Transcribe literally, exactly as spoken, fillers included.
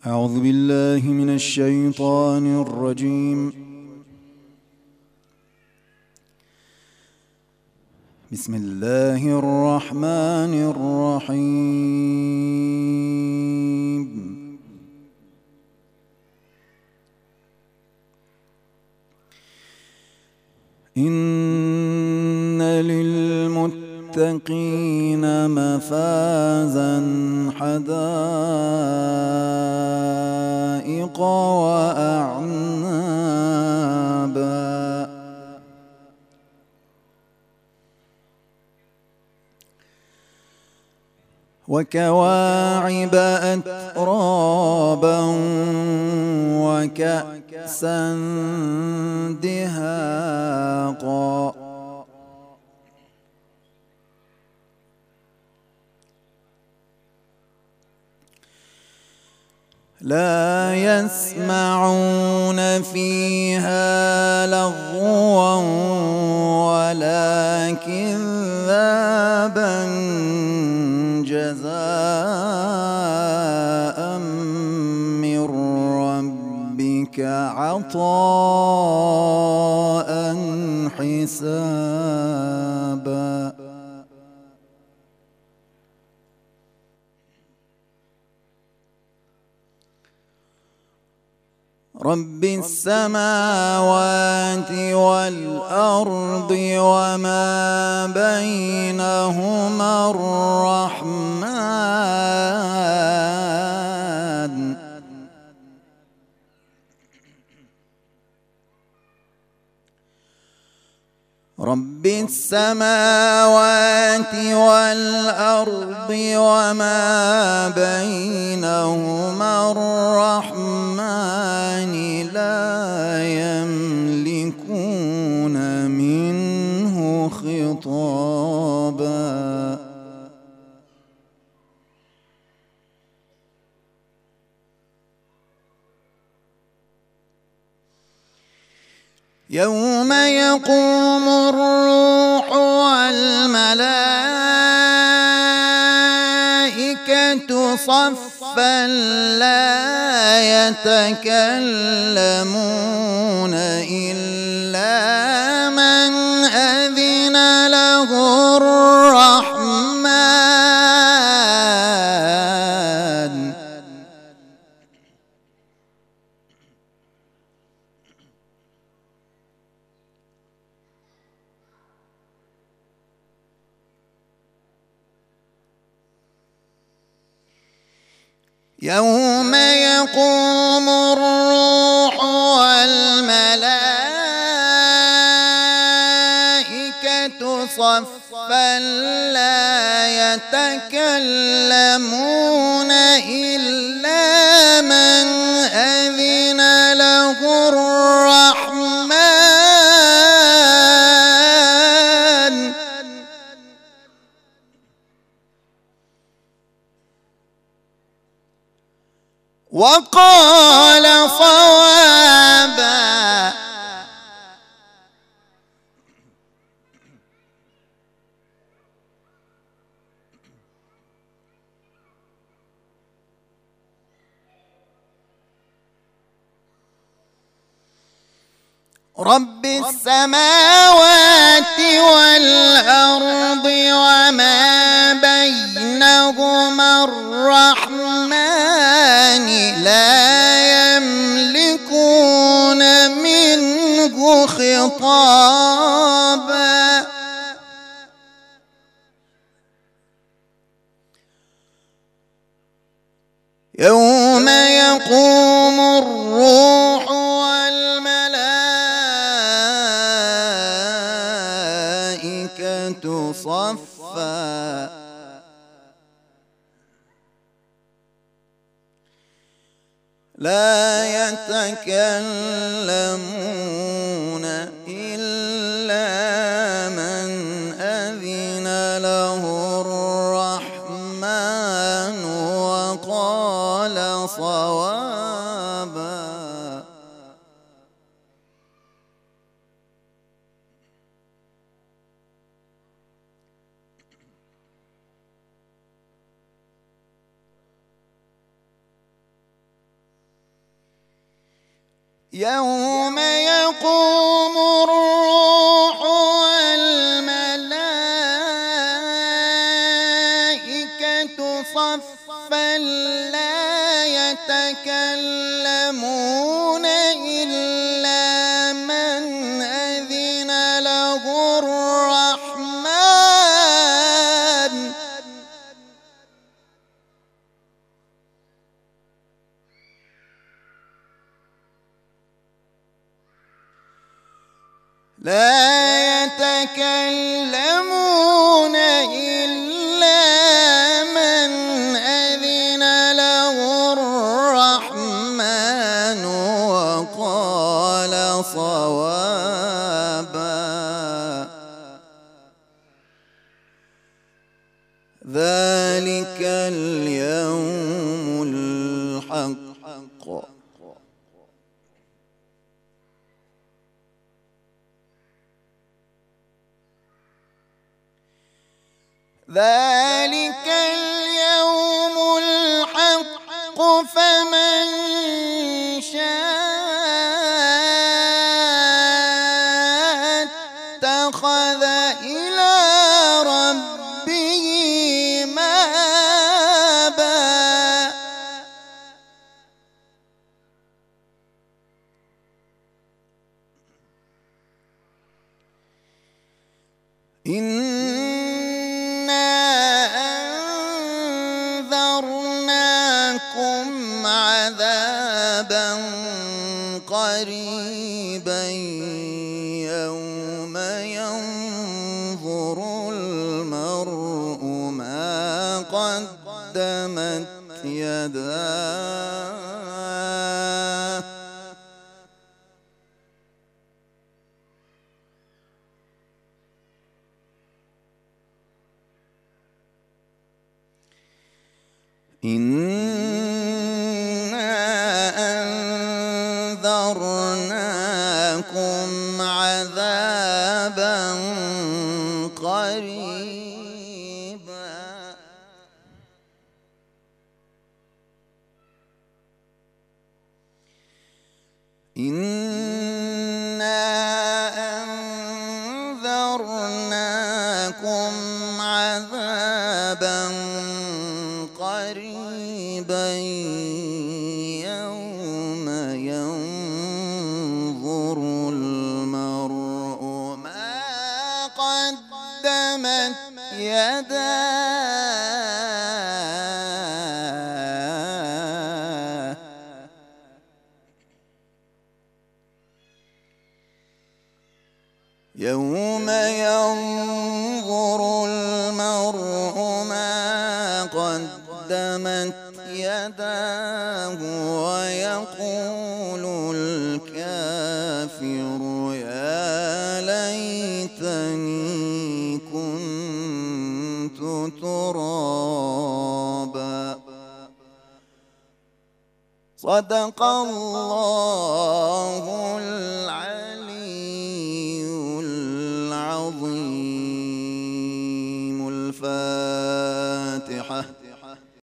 أعوذ بالله من الشيطان الرجيم. بسم الله الرحمن الرحيم. إن للمتقين مفازا حدائق وأعنابا وكواعب أترابا وكأسا دهاقا لا يسمعون فيها لغوا ولا كذابا جزاء من ربك عطاء حسابا. رب السماوات والأرض وما بينهما الرحمن رب السماوات والأرض وما بينهما الرحمن لا يملكون منه خطابا. يوم يقوم الروح والملائكة صفا لا يتكلمون إلا من أذن له الرحمن يوم يقوم الروح والملائكة صفا لا يتكلمون إلا من أذن له الرحمن وقال صوابا. رب السماوات والأرض وما بينهما الرحمن لا يملكون منه خطابا. يوم يقوم الروح والملائكة صفا لا يتكلمون إلا من أذن له الرحمن وقال صوابا. يوم يقوم الروح والملائكة صفا لا يتكلمون إلا من أذن له الرحمن لا يتكلمون إلا من أذن له الرحمن وقال صوابا ذلك اليوم الحق ذلك اليوم الحق فمن شاء اتخذ إلى ربه مآبا أنذرناكم عذابا قريبا يوم ينظر المرء ما قدمت يداه إنا أنذرناكم عذابا قريبا إنا أنذرناكم عذابا قريبا يوم ينظر المرء ما قدمت يداه يوم ينظر المرء ما قدمت يداه ويقول الكافر يا ليتني كنت ترابا صدق الله العلي العظيم. الفاتحة.